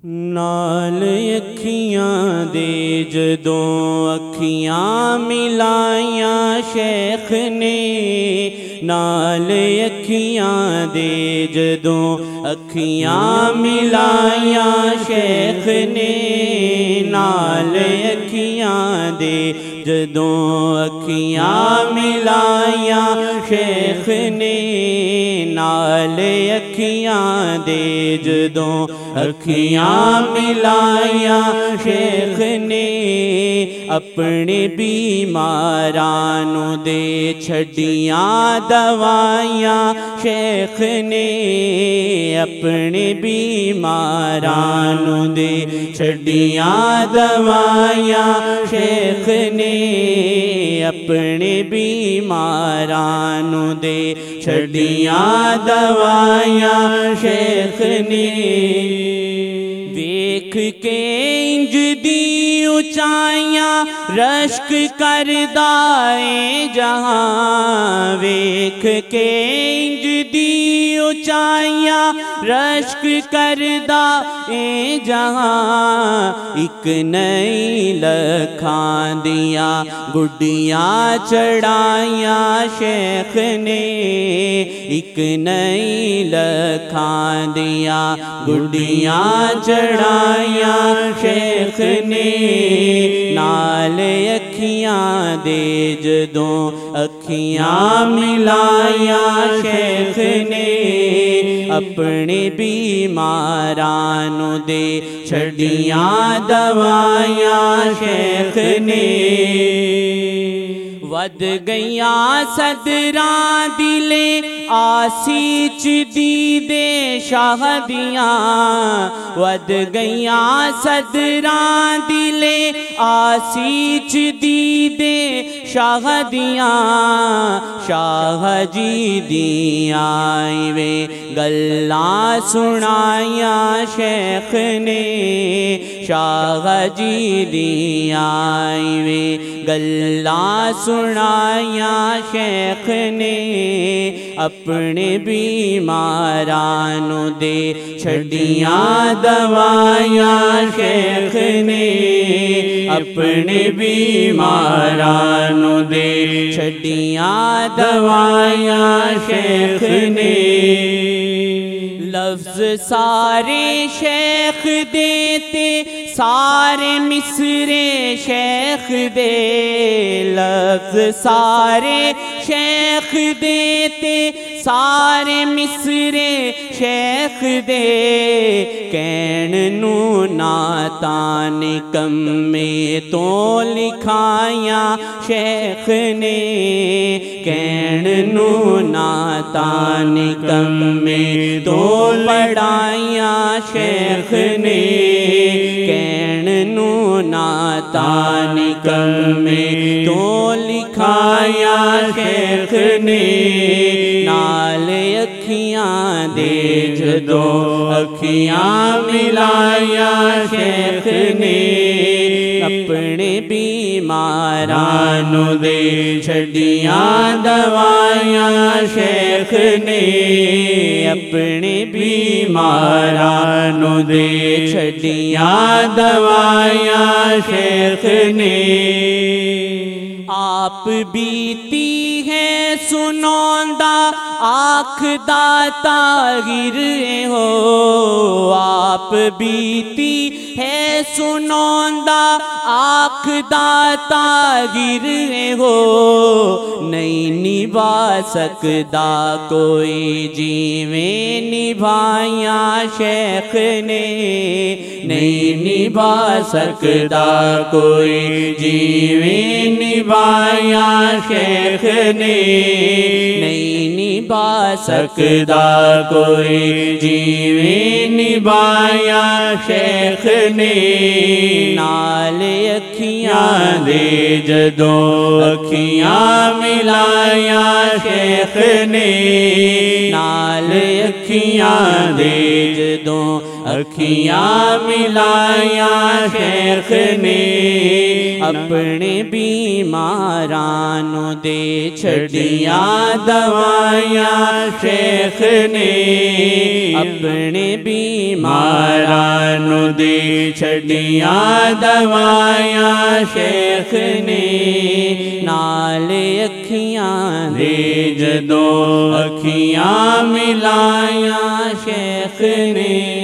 نال اکھیاں دے جدوں اکھیاں ملائیاں شیخ نے، نال اکھیاں دے جدوں اکھیاں ملائیاں شیخ نے، نال اکھیاں دے جدوں اکھیاں ملائیاں شیخ نے، نال اکھیاں دے جدوں اکھیاں ملائیاں شیخ نے، اپنے بیماراں نوں دے چھڈیاں دوائیاں شیخ نے، اپنے بیماراں نوں دے چھڈیاں دوائیاں شیخ نے، اپنے بیماراں نوں دے چھڈیاں دوائیاں شیخ نے، دیکھ کے انج دی اونچائیاں رشک کردا اے جہاں، ویکھ کے انج دی اونچائیاں رشک کردا اے جہاں، اک نئی لکھاں دیاں گڈیاں چڑھائیاں شیخ نے، اک نئی لکھاں دیاں گڈیاں چڑھائیاں شیخ نے، نال اکھیاں دے جدوں اکھیاں ملائیاں شیخ نے، اپنے بیماراں نوں دے چھڈیاں دوائیاں شیخ نے، ود گئیاں صدراں دلے آسیچ دیدے شاہ دیاں، ود گئیاں صدراں دلے آسیچ دیدے شاہ دیاں، شاہ جی دیاں وے گلاں سنائیاں شیخ نے، شاہ جی دیاں وے گلاں سنائیاں شیخ نے، اپنے بیماراں نوں دے چھڈیاں دوائیاں شیخ نے، اپنے بیماراں نوں دے چھڈیاں دوائیاں شیخ نے، لفظ سارے شیخ دے تے سارے مصرے شیخ دے، لفظ سارے شیخ دے تے سارے مصرے شیخ دے، کہن نوں نعتاں نکمے تو لکھائیاں شیخ نے، کہن نوں نعتاں نکمے تو پڑھائیاں شیخ نے، کہن نوں نعتاں نکمے تو لکھائیاں شیخ نے، نال اکھیاں دے جدوں اکھیاں ملائیاں شیخ نے، اپنے بیماراں نوں دے چھڈیاں دوائیاں شیخ نے، اپنے بیماراں نوں دے چھڈیاں دوائیاں شیخ نے، آپ بیتی ہے سنوندا آکھدا طاہر ہو، آپ بیتی ہے سنوندا آکھدا طاہر ہو، نہیں نبھا سکدا کوئی جیویں نبھائیاں شیخ نے، نہیں نبھا سکدا کوئی جیویں نبھائیاں شیخ نے، نہیں نبھا سکدا کوئی جیویں نبھائیاں شیخ نے، نال اکھیاں دے جدوں اکھیاں ملائیاں شیخ نے، نال اکھیاں دے جدوں اکھیاں ملائیاں شیخ نے، اپنے بیماراں نوں دے چھڈیاں دوائیاں شیخ نے، اپنے بیماراں نوں دے چھڑیاں دوائیاں شیخ نے نال اکھیاں دے جدوں اکھیاں ملائیاں شیخ نے